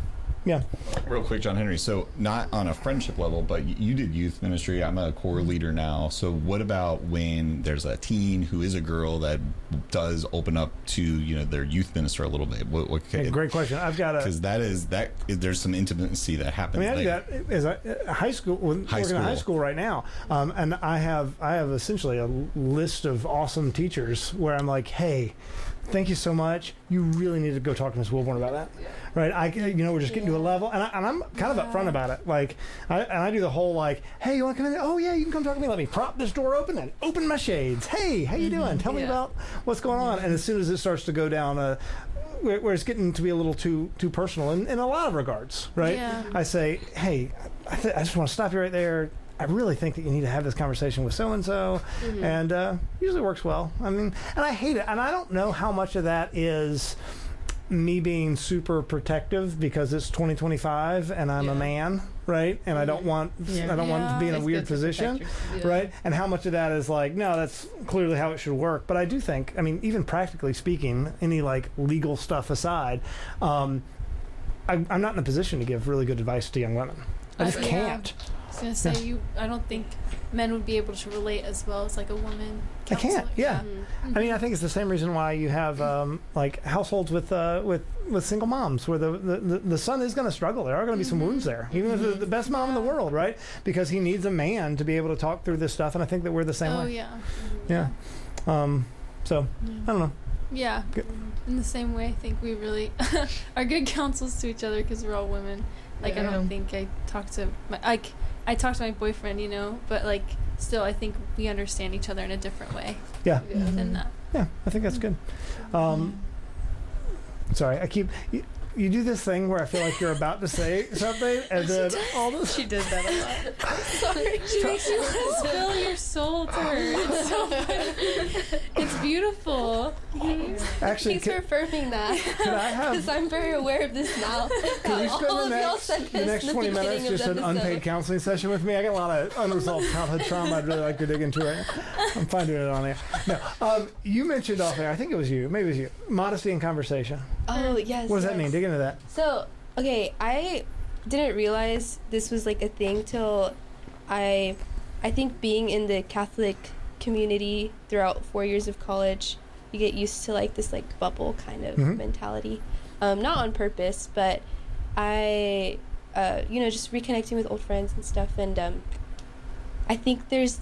Real quick, John Henry. So not on a friendship level, but you did youth ministry. I'm a core leader now. So what about when there's a teen who is a girl that does open up to their youth minister a little bit? Great question. I've got because there's some intimacy that happens. I do that as a high school. Working in high school right now, and I have essentially a list of awesome teachers where I'm like, hey. Thank you so much. You really need to go talk to Ms. Wilborn about that, right? We're just getting to a level, and I'm kind of upfront about it. Like, I do the whole like, hey, you want to come in? Oh yeah, you can come talk to me. Let me prop this door open and open my shades. Hey, how you doing? Tell me about what's going on. And as soon as it starts to go down where it's getting to be a little too personal in a lot of regards, right? I say, hey, I just want to stop you right there. I really think that you need to have this conversation with so-and-so, and usually works well. I mean, and I hate it, and I don't know how much of that is me being super protective because it's 2025 and I'm a man, right? And I don't want to be in a weird position, right? And how much of that is like, no, that's clearly how it should work. But I do think, I mean, even practically speaking, any like legal stuff aside, I'm not in a position to give really good advice to young women. I just can't. I was gonna say I don't think men would be able to relate as well as like a woman counselor. I can't. Yeah. I mean, I think it's the same reason why you have like households with single moms where the son is going to struggle. There are going to be some wounds there, even if they're the best mom in the world, right? Because he needs a man to be able to talk through this stuff, and I think that we're the same way. Yeah. So I don't know. Yeah. Good. In the same way, I think we really are good counsels to each other because we're all women. Like I don't think I talk to my boyfriend, you know, but like still I think we understand each other in a different way. Yeah. Than that. Yeah, I think that's good. Sorry, you do this thing where I feel like you're about to say something, and then all this. She does that a lot. Sorry. She makes you spill your soul to her. It's so funny. It's beautiful. Actually, thanks for affirming that. Because I'm very aware of this now. Can you spend the next 20 minutes just an unpaid counseling session with me? I got a lot of unresolved childhood trauma I'd really like to dig into right now. I'm fine doing it on air. No, you mentioned off air, I think it was you, maybe it was you, modesty in conversation. Oh, yes. What does that mean? Dig into that. So, okay, I didn't realize this was like a thing till I think being in the Catholic community throughout 4 years of college, you get used to like this like bubble kind of mentality. Not on purpose, but I, just reconnecting with old friends and stuff. And I think there's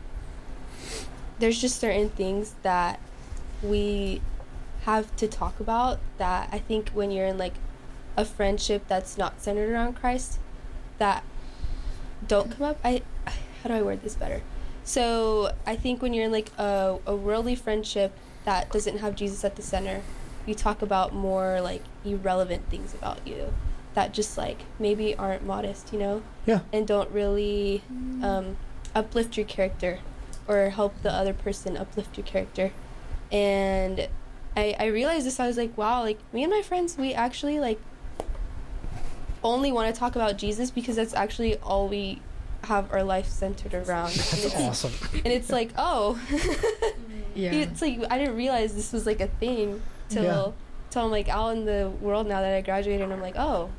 just certain things that we have to talk about that I think when you're in like a friendship that's not centered around Christ, that don't come up. How do I word this better? So I think when you're in like a worldly friendship that doesn't have Jesus at the center, you talk about more like irrelevant things about you that just like maybe aren't modest, you know? Yeah. And don't really uplift your character or help the other person uplift your character. And I realized this. I was like, wow, like me and my friends, we actually like only want to talk about Jesus because that's actually all we have our life centered around. That's awesome. And it's like, oh, it's like I didn't realize this was like a thing till I'm like out in the world now that I graduated, and I'm like, oh,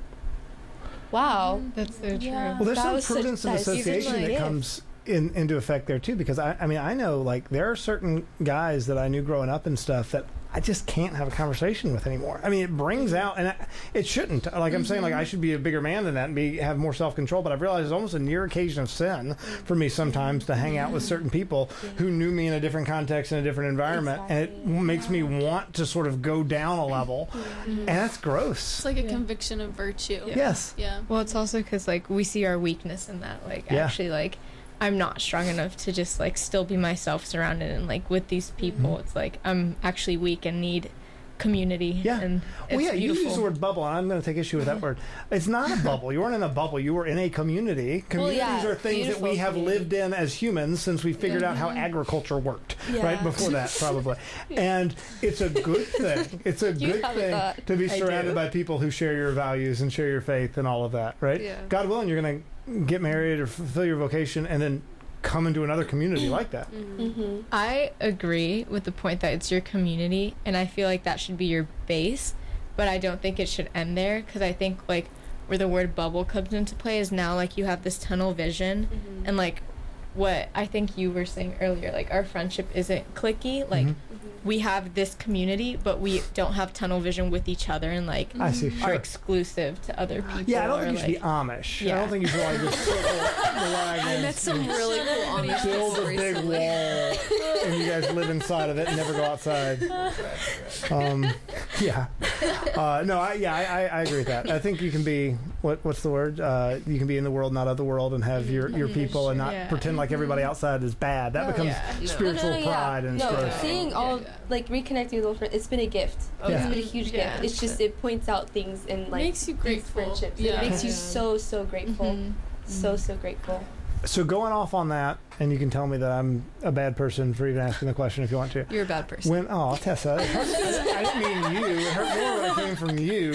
wow, that's so true. Well, there's some prudence and association that comes into effect there too, because I mean I know like there are certain guys that I knew growing up and stuff that I just can't have a conversation with anymore. I mean, it brings out, and it shouldn't. Like I'm saying, like I should be a bigger man than that and have more self-control. But I've realized it's almost a near occasion of sin for me sometimes to hang out with certain people who knew me in a different context, in a different environment, and it makes me want to sort of go down a level, and that's gross. It's like a conviction of virtue. Yes. Yeah. Well, it's also because like we see our weakness in that. Like actually, like I'm not strong enough to just like still be myself surrounded and like with these people. It's like I'm actually weak and need community. Yeah. And well, it's you use the word bubble, and I'm going to take issue with that word. It's not a bubble. You weren't in a bubble. You were in a community. Communities are things that we have lived in as humans since we figured out how agriculture worked. Right before that, probably. And it's a good thing. It's a good thing to be surrounded by people who share your values and share your faith and all of that. Right. Yeah. God willing, you're going to get married or fulfill your vocation and then come into another community like that. I agree with the point that it's your community, and I feel like that should be your base, but I don't think it should end there, because I think like where the word bubble comes into play is now like you have this tunnel vision, and like what I think you were saying earlier, like our friendship isn't cliquey, like we have this community, but we don't have tunnel vision with each other, and like are exclusive to other people. Yeah, I don't think you should be Amish. I don't think you should like just circle the wagons. I met some really cool Amish build a big wall, and you guys live inside of it and never go outside. I agree with that. I think you can be what's the word? You can be in the world, not of the world, and have your people, and not pretend like everybody outside is bad. That becomes spiritual pride, and it's gross. Seeing all like reconnecting with old friends, it's been a gift. It's been a huge gift. It's just it points out things and like makes you grateful. Friendships. It makes you so grateful. So grateful. So going off on that, and you can tell me that I'm a bad person for even asking the question if you want to. You're a bad person. Tessa, I didn't mean you. It hurt more when it came from you.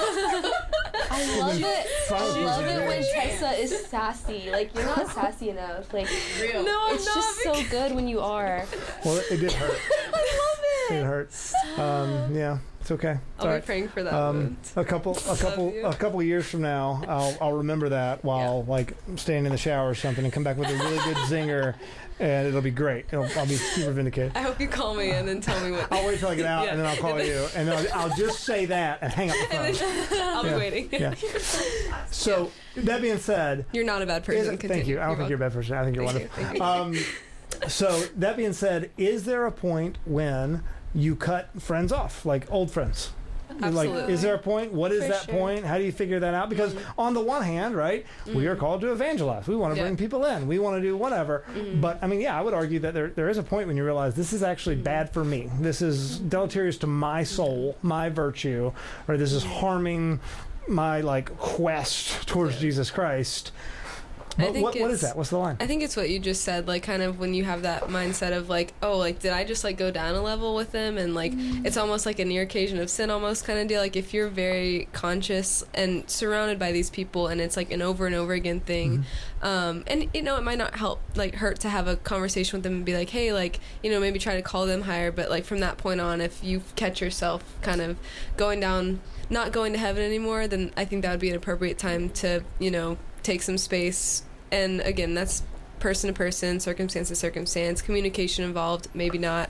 I love it. I love it when Tessa is sassy. Like, you're not sassy enough. Like, real. No, I'm it's not. just so good when you are. Well, it did hurt. I love it. It hurt. Yeah, it's okay. I'll be praying for that. A couple years from now, I'll remember that while like staying in the shower or something, and come back with a really good zinger, and it'll be great. I'll be super vindicated. I hope you call me in and tell me what. I'll wait till I get out, and then I'll call you, and then I'll just say that and hang up the phone. I'll be waiting. Yeah. So that being said, you're not a bad person. Thank you. I don't think you're a bad person. I think you're wonderful. So that being said, is there a point when you cut friends off, like old friends? Absolutely. Like, is there a point? What is that sure. point? How do you figure that out? Because on the one hand, right, we are called to evangelize. We want to bring people in. We want to do whatever. But I mean, yeah, I would argue that there is a point when you realize this is actually bad for me. This is deleterious to my soul, my virtue, or this is harming my like quest towards Jesus Christ. What is that? What's the line? I think it's what you just said, like kind of when you have that mindset of like, oh, like did I just like go down a level with them, and like it's almost like a near occasion of sin almost kind of deal. Like if you're very conscious and surrounded by these people and it's like an over and over again thing, and you know it might not hurt to have a conversation with them and be like, hey, like, you know, maybe try to call them higher, but like from that point on, if you catch yourself kind of going down, not going to heaven anymore, then I think that would be an appropriate time to, you know, take some space. And again, that's person to person, circumstance to circumstance, communication involved, maybe not.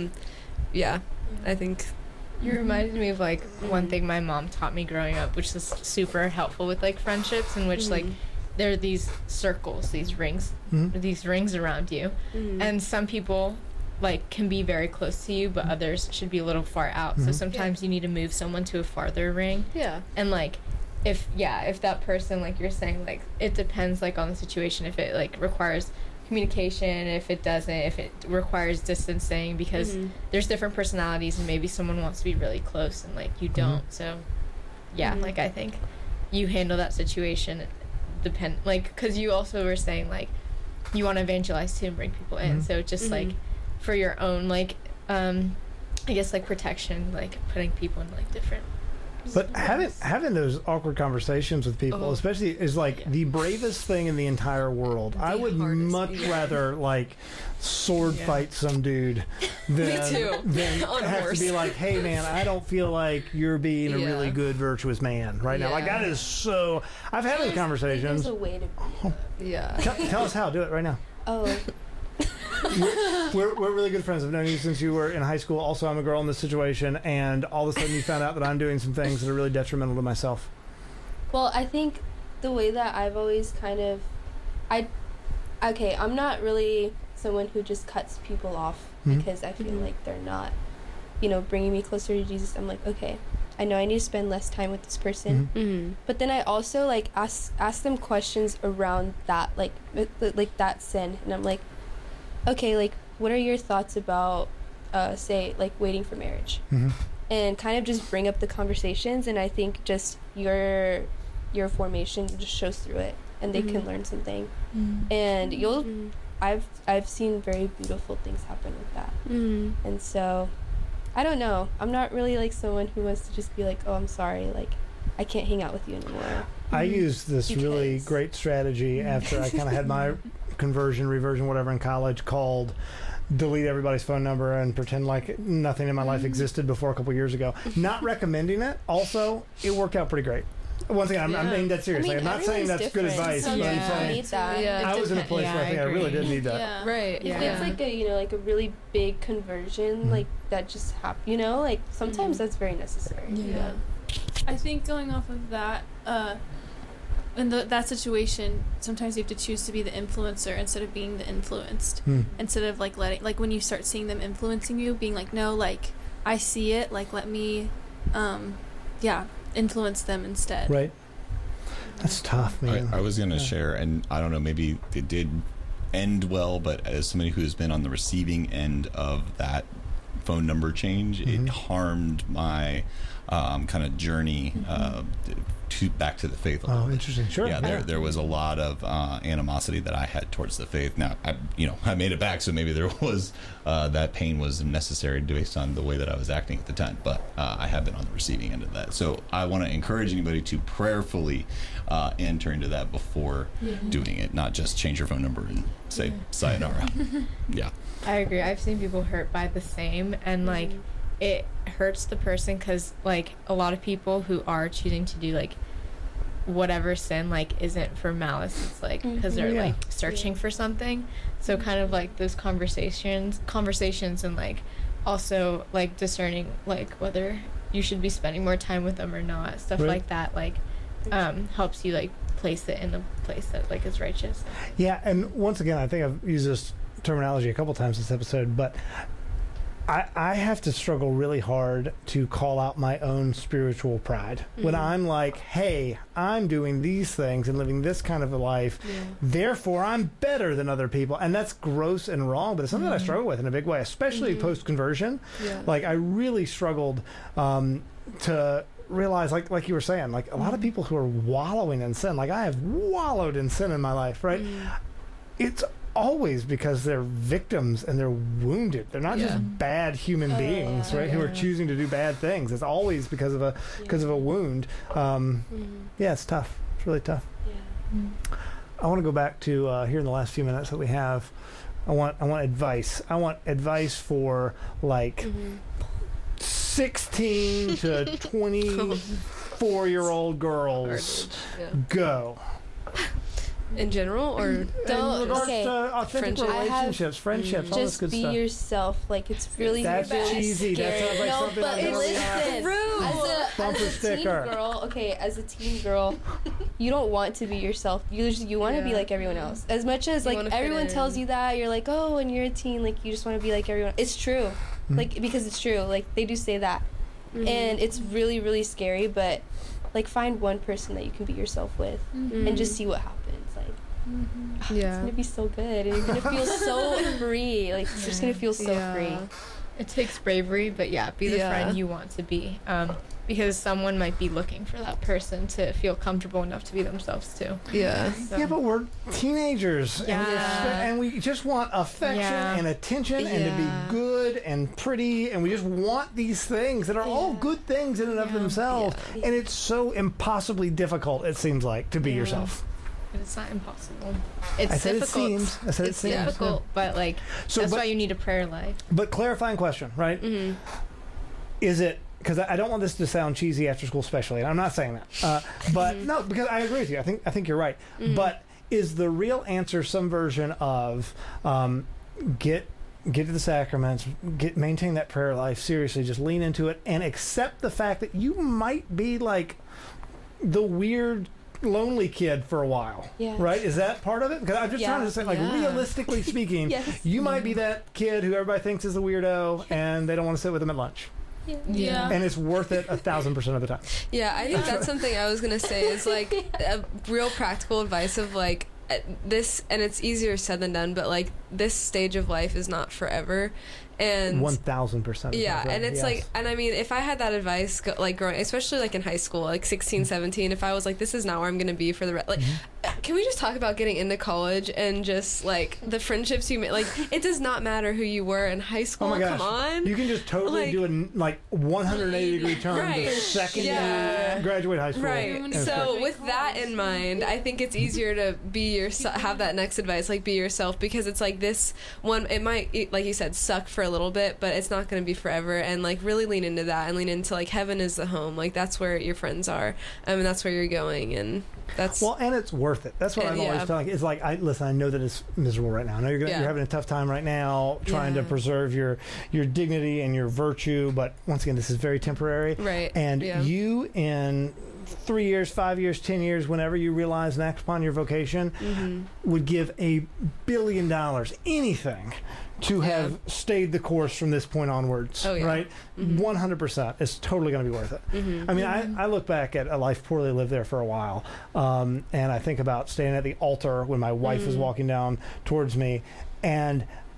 I think you reminded me of like one thing my mom taught me growing up, which is super helpful with like friendships, in which like there are these circles, these rings around you, and some people like can be very close to you, but others should be a little far out. So sometimes you need to move someone to a farther ring. Yeah. And like if that person, like you're saying, like it depends like on the situation, if it like requires communication, if it doesn't, if it requires distancing, because there's different personalities and maybe someone wants to be really close and like you don't. So like I think you handle that situation like because you also were saying like you want to evangelize too and bring people in, so just like for your own like I guess like protection, like putting people in like different. But having those awkward conversations with people, especially, is like the bravest thing in the entire world. I would much rather like sword fight some dude than have to be like, hey man, I don't feel like you're being a really good, virtuous man right now. Like that is so. I've had those conversations. There's a way to be. Tell us how. Do it right now. We're really good friends. I've known you since you were in high school. Also, I'm a girl in this situation, and all of a sudden you found out that I'm doing some things that are really detrimental to myself. Well, I think the way that I've always kind of, I'm not really someone who just cuts people off because I feel like they're not, you know, bringing me closer to Jesus. I'm like, okay, I know I need to spend less time with this person, but then I also like ask them questions around that, like that sin, and I'm like, okay, like, what are your thoughts about, say, like, waiting for marriage? And kind of just bring up the conversations, and I think just your formation just shows through it, and they can learn something. And I've seen very beautiful things happen with that. And so, I don't know. I'm not really, like, someone who wants to just be like, oh, I'm sorry, like, I can't hang out with you anymore. I used this really great strategy after I kind of had my reversion, whatever, in college, called delete everybody's phone number and pretend like nothing in my life existed before a couple years ago. Not recommending it. Also, it worked out pretty great. Once again, I'm being dead serious. I'm not saying that's good advice, but I'm saying I was in a place where I think I really did need that. Yeah. Right. If it's like a, you know, like a really big conversion, like that just happened, you know, like sometimes that's very necessary. Yeah. I think going off of that, in that situation, sometimes you have to choose to be the influencer instead of being the influenced. Instead of like letting, like when you start seeing them influencing you, being like, no, like I see it, like let me, influence them instead. Right. That's tough, man. I was gonna share, and I don't know, maybe it did end well, but as somebody who's been on the receiving end of that phone number change, it harmed my kind of journey back to the faith. Oh, interesting. Sure. Yeah, there was a lot of animosity that I had towards the faith. Now, I made it back, so maybe there was that pain was necessary based on the way that I was acting at the time. But I have been on the receiving end of that. So I want to encourage anybody to prayerfully enter into that before doing it, not just change your phone number and say sayonara. Yeah. I agree. I've seen people hurt by the same, and like it hurts the person because like a lot of people who are choosing to do like whatever sin like isn't for malice. It's like because they're like searching for something. So kind of like those conversations and like also like discerning like whether you should be spending more time with them or not, stuff like that, like helps you like place it in a place that like is righteous. Yeah, and once again, I think I've used this terminology a couple times this episode, but I have to struggle really hard to call out my own spiritual pride. When I'm like, hey, I'm doing these things and living this kind of a life, therefore I'm better than other people. And that's gross and wrong, but it's something that I struggle with in a big way, especially post-conversion. Yeah. Like, I really struggled to realize, like you were saying, like a lot of people who are wallowing in sin, like I have wallowed in sin in my life, right? It's always because they're victims and they're wounded. They're not just bad human beings, right? Who are choosing to do bad things. It's always because of a wound. Yeah, it's tough. It's really tough. I want to go back to here in the last few minutes that we have. I want advice. I want advice for like 16 to 24-year-old girls. Go. In general, or in regards to authentic relationships, friendships, all this good stuff. Just be yourself. Like it's really that's cheesy. That sounds like something but listen, as a teen girl, you don't want to be yourself. You want to be like everyone else. As much as like everyone tells you that, you're like, oh, when you're a teen, like you just want to be like everyone. It's true, like because it's true. Like they do say that, and it's really really scary. But like find one person that you can be yourself with, and just see what happens. It's gonna be so good, and you're gonna feel so free. Like you're just gonna feel so free. It takes bravery, but be the friend you want to be, because someone might be looking for that person to feel comfortable enough to be themselves too. Yeah, but we're teenagers, and we just want affection and attention, and to be good and pretty, and we just want these things that are all good things in and of themselves. And it's so impossibly difficult. It seems like to be yourself. But it's not impossible. It's difficult. It's difficult, but like that's why you need a prayer life. But clarifying question, right? Is it, because I don't want this to sound cheesy after school special ed. I'm not saying that, but no, because I agree with you. I think you're right. But is the real answer some version of get to the sacraments, maintain that prayer life seriously, just lean into it, and accept the fact that you might be like the weird lonely kid for a while, right? Is that part of it? Because I'm just trying to say, like, realistically speaking, you might be that kid who everybody thinks is a weirdo, and they don't want to sit with them at lunch. And it's worth it 1,000% of the time. Yeah, I think that's something I was gonna say is like a real practical advice of like this, and it's easier said than done, but like this stage of life is not forever. And 1,000%. Yeah, and it's like, and I mean, if I had that advice, like growing, especially like in high school, like 16, 17, if I was like, this is not where I'm going to be for the rest, like, can we just talk about getting into college and just like the friendships you made? Like, it does not matter who you were in high school. Oh my gosh. Come on, you can just totally do a like 180-degree turn the second you graduate high school. Right. So with that in mind, I think it's easier to be yourself, have that next advice, like be yourself, because it's like this one, it might, like you said, suck for a little bit, but it's not going to be forever, and like really lean into that and lean into like heaven is the home, like that's where your friends are, and that's where you're going, and that's and it's worth it. That's what I'm always telling. It's like, I know that it's miserable right now. I know you're having a tough time right now trying to preserve your dignity and your virtue, but once again, this is very temporary, right? And you in 3 years, 5 years, 10 years, whenever you realize and act upon your vocation, would give $1 billion, anything, to have stayed the course from this point onwards, right? 100%. It's totally going to be worth it. I mean, I look back at a life poorly lived there for a while, and I think about standing at the altar when my wife was walking down towards me, and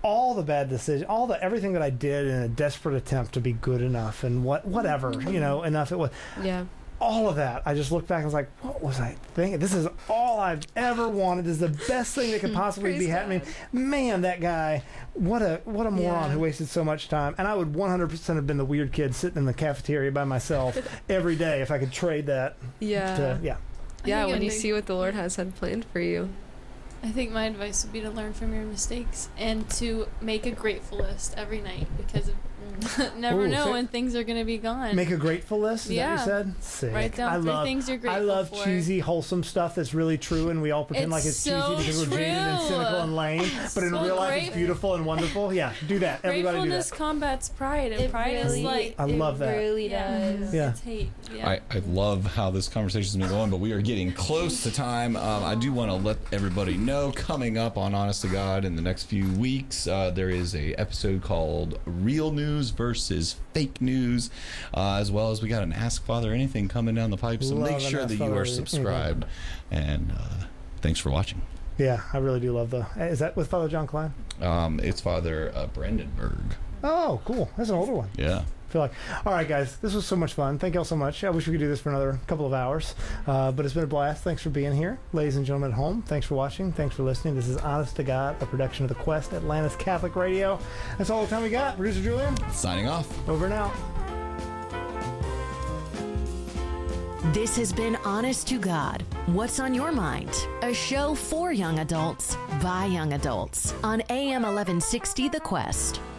all the bad decisions, everything that I did in a desperate attempt to be good enough and whatever, enough it was. Yeah. All of that, I just looked back and was like, what was I thinking? This is all I've ever wanted. This is the best thing that could possibly be happening. Man, that guy, what a moron who wasted so much time. And I would 100% have been the weird kid sitting in the cafeteria by myself every day if I could trade that. Yeah. Yeah, when you see what the Lord has had planned for you. I think my advice would be to learn from your mistakes and to make a grateful list every night, because never know when things are going to be gone. Make a grateful list? Is that what you said? Sick. Write down 3 things you're grateful for. I love cheesy, wholesome stuff that's really true, and we all pretend like it's so cheesy because we're jaded and cynical and lame. But in real life, it's beautiful and wonderful. Yeah, do that. Everybody do that. Gratefulness combats pride, and pride is like... I love that. It really does. Yeah. It's hate. I love how this conversation's been going, but we are getting close to time. I do want to let everybody know, coming up on Honest to God in the next few weeks, there is a episode called Real News versus Fake News, as well as we got an Ask Father Anything coming down the pipe, so make sure that you are subscribed. And thanks for watching. Yeah, I really do love is that with Father John Klein? It's Father Brandenburg. Oh, cool. That's an older one. Yeah. I feel like. All right, guys, this was so much fun. Thank you all so much. I wish we could do this for another couple of hours, but it's been a blast. Thanks for being here. Ladies and gentlemen at home, thanks for watching. Thanks for listening. This is Honest to God, a production of The Quest, Atlanta's Catholic Radio. That's all the time we got. Producer Julian? Signing off. Over and out. This has been Honest to God, What's on Your Mind? A show for young adults by young adults on AM 1160 The Quest.